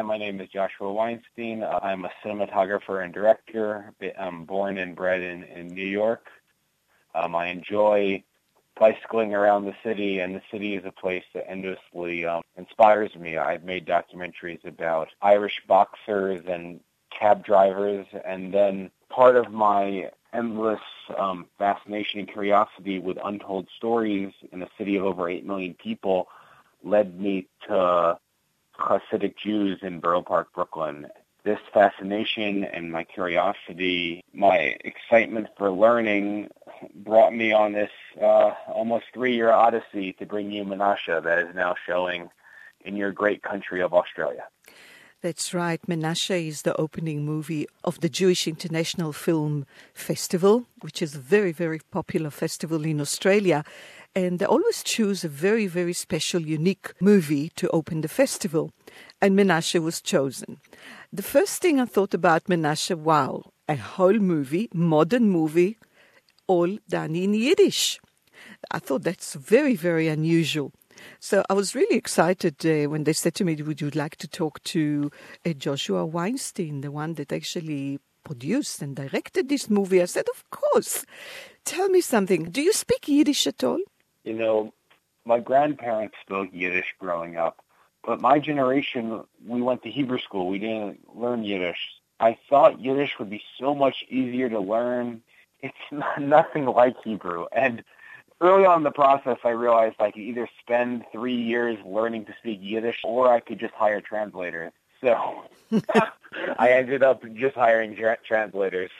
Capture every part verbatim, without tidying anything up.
my name is Joshua Weinstein. I'm a cinematographer and director. I'm born and bred in, in New York. Um, I enjoy bicycling around the city, and the city is a place that endlessly um, inspires me. I've made documentaries about Irish boxers and cab drivers, and then part of my endless um, fascination and curiosity with untold stories in a city of over eight million people led me to Hasidic Jews in Borough Park, Brooklyn. This fascination and my curiosity, my excitement for learning brought me on this uh, almost three-year odyssey to bring you Menashe that is now showing in your great country of Australia. That's right. Menashe is the opening movie of the Jewish International Film Festival, which is a very, very popular festival in Australia. And they always choose a very, very special, unique movie to open the festival. And Menashe was chosen. The first thing I thought about Menashe, wow, a whole movie, modern movie, all done in Yiddish. I thought that's very, very unusual. So I was really excited uh, when they said to me, would you like to talk to uh, Joshua Weinstein, the one that actually produced and directed this movie? I said, of course. Tell me something. Do you speak Yiddish at all? You know, my grandparents spoke Yiddish growing up, but my generation, we went to Hebrew school. We didn't learn Yiddish. I thought Yiddish would be so much easier to learn. It's not, nothing like Hebrew. And early on in the process, I realized I could either spend three years learning to speak Yiddish or I could just hire translators. So I ended up just hiring tra- translators.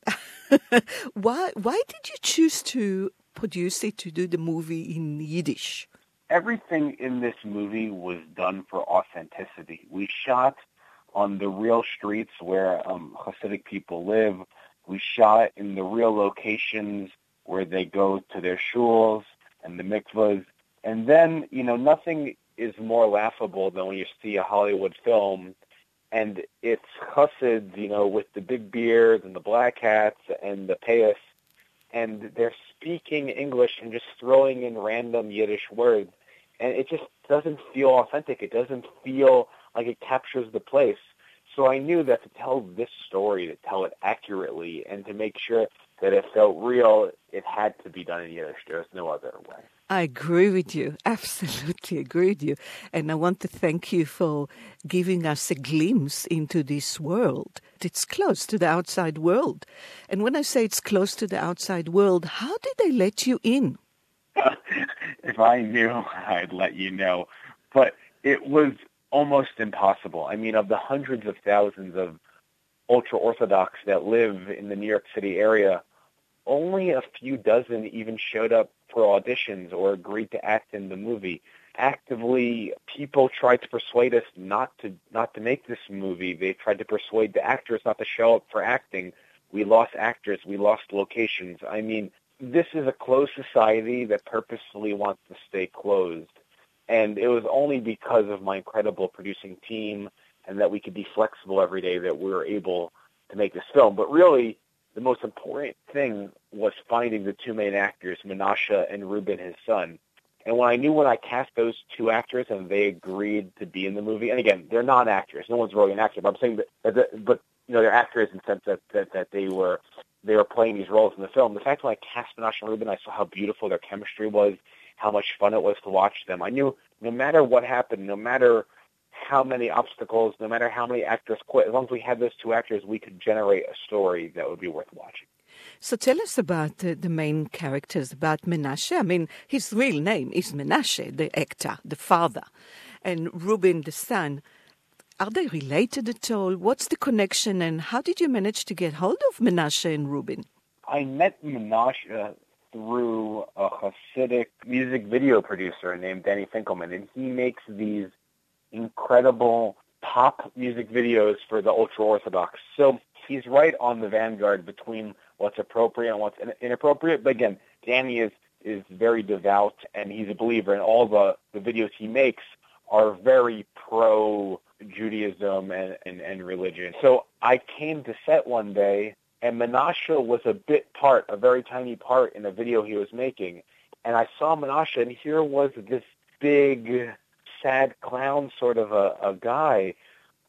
Why, why did you choose to produce it, to do the movie in Yiddish? Everything in this movie was done for authenticity. We shot on the real streets where um, Hasidic people live. We shot in the real locations where they go to their shuls and the mikvahs. And then, you know, nothing is more laughable than when you see a Hollywood film and it's Hasids, you know, with the big beards and the black hats and the payas, and they're speaking English and just throwing in random Yiddish words. And it just doesn't feel authentic. It doesn't feel like it captures the place. So I knew that to tell this story, to tell it accurately, and to make sure that it felt real, it had to be done in Yiddish. There's no other way. I agree with you. Absolutely agree with you. And I want to thank you for giving us a glimpse into this world. It's close to the outside world. And when I say it's close to the outside world, how did they let you in? If I knew, I'd let you know. But it was almost impossible. I mean, of the hundreds of thousands of ultra-Orthodox that live in the New York City area, only a few dozen even showed up for auditions or agreed to act in the movie. Actively, people tried to persuade us not to not to make this movie. They tried to persuade the actors not to show up for acting. We lost actors. We lost locations. I mean, this is a closed society that purposefully wants to stay closed. And it was only because of my incredible producing team and that we could be flexible every day that we were able to make this film. But really, the most important thing was finding the two main actors, Menashe and Ruben, his son. And when I knew when I cast those two actors and they agreed to be in the movie, and again, they're not actors. No one's really an actor. But I'm saying that, that but you know, they're actors in the sense that, that, that they were they were playing these roles in the film. The fact when I cast Menashe and Ruben, I saw how beautiful their chemistry was, how much fun it was to watch them. I knew no matter what happened, no matter how many obstacles, no matter how many actors quit, as long as we had those two actors, we could generate a story that would be worth watching. So tell us about the, the main characters, about Menashe. I mean, his real name is Menashe, the actor, the father, and Ruben, the son. Are they related at all? What's the connection, and how did you manage to get hold of Menashe and Ruben? I met Menashe through a Hasidic music video producer named Danny Finkelman, and he makes these incredible pop music videos for the ultra-Orthodox. So he's right on the vanguard between what's appropriate and what's inappropriate. But again, Danny is, is very devout, and he's a believer, and all the, the videos he makes are very pro-Judaism and, and, and religion. So I came to set one day, and Menashe was a bit part, a very tiny part in a video he was making. And I saw Menashe, and here was this big, sad clown sort of a, a guy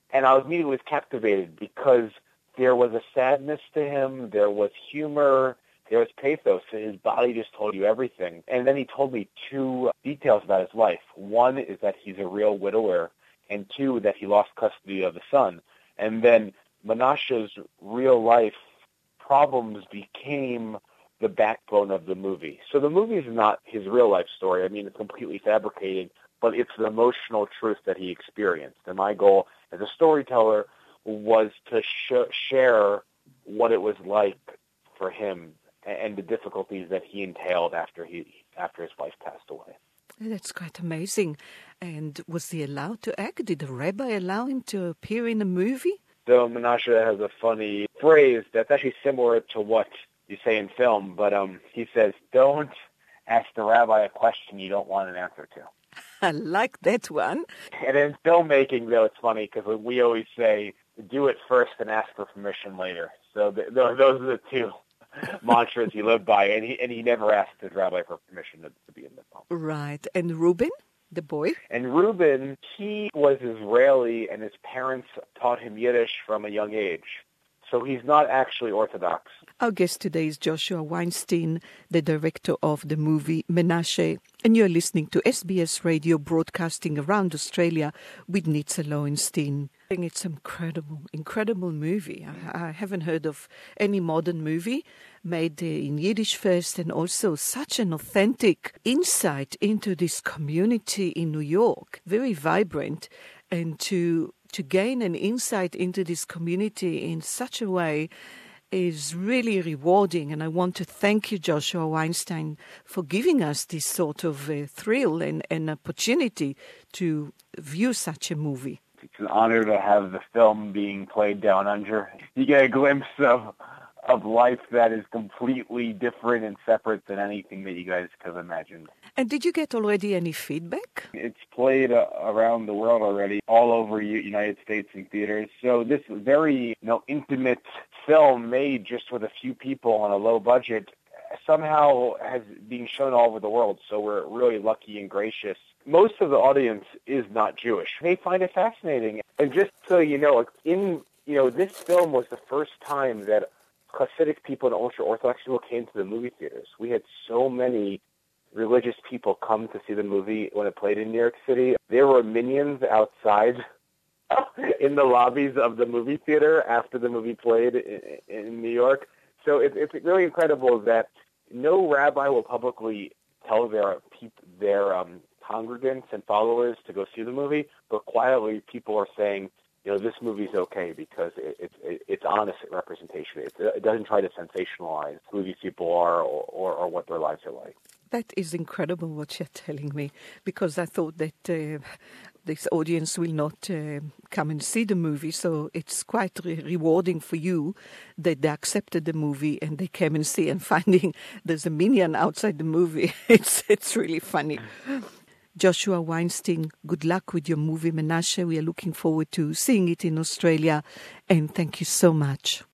And I was immediately captivated because there was a sadness to him, there was humor, there was pathos. His body just told you everything. And then he told me two details about his life. One is that he's a real widower, and two, that he lost custody of the son. And then Menashe's real life problems became the backbone of the movie. So the movie is not his real life story. I mean, it's completely fabricated, but it's the emotional truth that he experienced. And my goal as a storyteller was to sh- share what it was like for him and the difficulties that he entailed after he after his wife passed away. That's quite amazing. And was he allowed to act? Did the rabbi allow him to appear in the movie? So Menashe has a funny phrase that's actually similar to what you say in film, but um, he says, don't ask the rabbi a question you don't want an answer to. I like that one. And in filmmaking, though, it's funny because we always say, do it first and ask for permission later. So th- th- those are the two mantras he lived by, and he and he never asked his rabbi for permission to, to be in the film. Right. And Reuben, the boy? And Reuben, he was Israeli, and his parents taught him Yiddish from a young age. So he's not actually Orthodox. Our guest today is Joshua Weinstein, the director of the movie Menashe, and you're listening to S B S Radio broadcasting around Australia with Nitza Lowenstein. It's an incredible, incredible movie. I, I haven't heard of any modern movie made in Yiddish first, and also such an authentic insight into this community in New York, very vibrant, and to to gain an insight into this community in such a way is really rewarding. And I want to thank you, Joshua Weinstein, for giving us this sort of uh, thrill and, and opportunity to view such a movie. It's an honor to have the film being played down under. You get a glimpse of of life that is completely different and separate than anything that you guys could have imagined. And did you get already any feedback? It's played uh, around the world already, all over U- United States in theaters. So this very, you know, intimate film made just with a few people on a low budget somehow has been shown all over the world. So we're really lucky and gracious. Most of the audience is not Jewish. They find it fascinating. And just so you know, in you know, this film was the first time that Hasidic people and ultra-Orthodox people came to the movie theaters. We had so many religious people come to see the movie when it played in New York City. There were minions outside in the lobbies of the movie theater after the movie played in, in New York. So it, it's really incredible that no rabbi will publicly tell their their um, congregants and followers to go see the movie, but quietly people are saying, you know, this movie's okay because it, it, it, it's honest representation. It, it doesn't try to sensationalize who these people are or, or, or what their lives are like. That is incredible what you're telling me, because I thought that uh, this audience will not uh, come and see the movie, so it's quite re- rewarding for you that they accepted the movie and they came and see, and finding there's a minion outside the movie. It's it's really funny. Joshua Weinstein, good luck with your movie Menashe. We are looking forward to seeing it in Australia, and thank you so much.